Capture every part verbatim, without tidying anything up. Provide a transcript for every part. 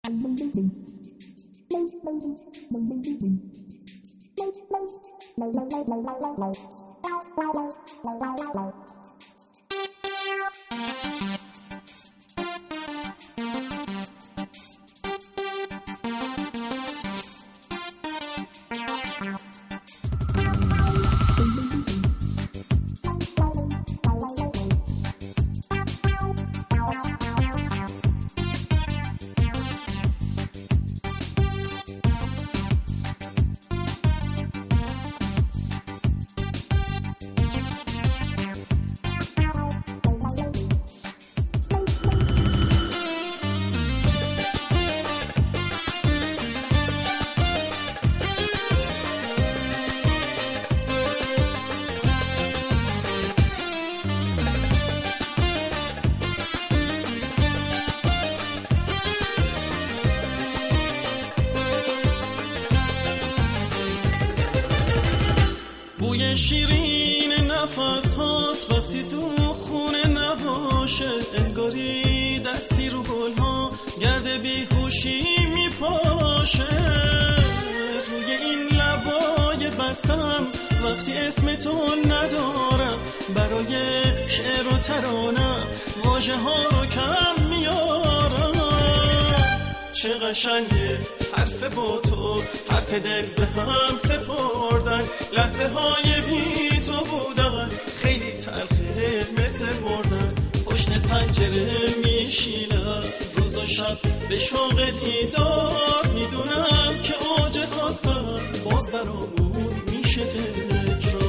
بوی شیرین نفس هات وقتی تو خونه نباشه، انگاری دستی رو گل ها گرد بیهوشی میپاشه. روی این لبای بستم وقتی اسم تو ندارم، برای شعر و ترانه واژه ها رو کم میارم. چه قشنگه حرف با تو، حرف دل به هم سپردن، لحظه های بی تو بودن خیلی تلخه مثل مردن. پشت پنجره میشینم روز و شب به شوق دیدار، میدونم که اوج خواستم باز برامون میشه تکرار.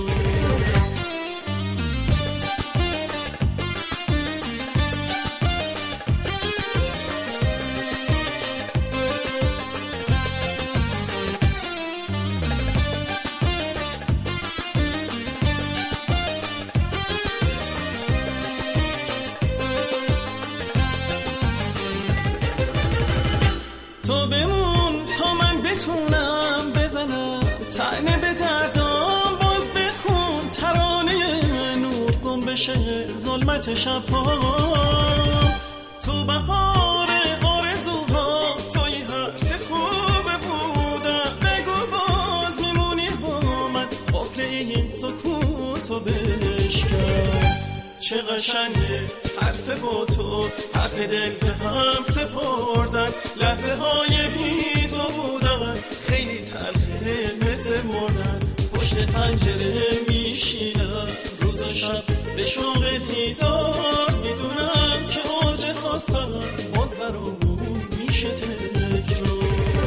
تو بمون تا من بتونم بزنم طعنه به دردام، باز بخون ترانه نور گم بشه ظلمت شبها. تو بهار آرزوها توی حرف خوبه بودم، بگو باز میمونی با من قفل این سکوتو بشکن. چه قشنگه حرف با تو، حرف دل به هم سپردن، لحظه های بی تو بودن خیلی تلخه مثل مردن. پشت پنجره میشینم روز و شب به شوق دیدار، میدونم که اوج خواستم باز برامون میشه تکرار.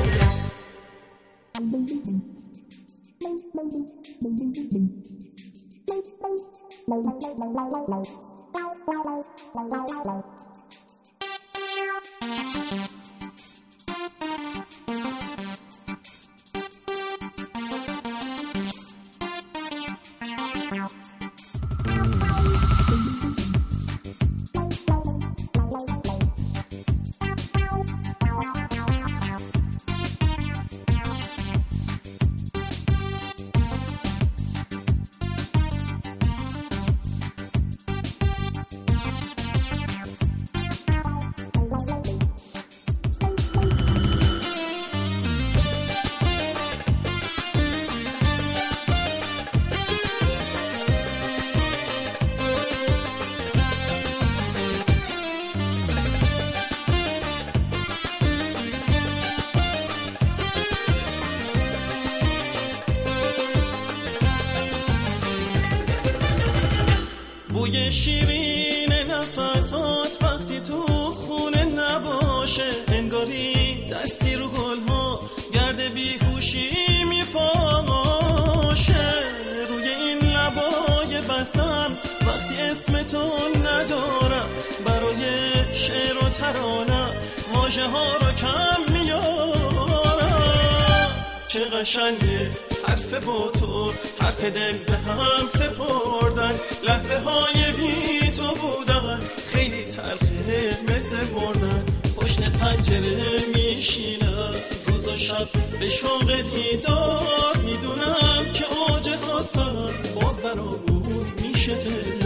بوی شیرین نفسات وقتی تو خونه نباشه، انگاری دستی رو گل ها گرد بیهوشی میپاشه. روی این لبای بستم وقتی اسم تو ندارم، برای شعر و ترانه واژه ها رو کم میارم. چه قشنگه حرف با تو، حرف دل به هم سپردن، لحظه های بی تو بودن خیلی تلخه مثل مردن. پشت پنجره میشینم روز و شب به شوق دیدار، میدونم که اوج خواستم باز برامون میشه تکرار.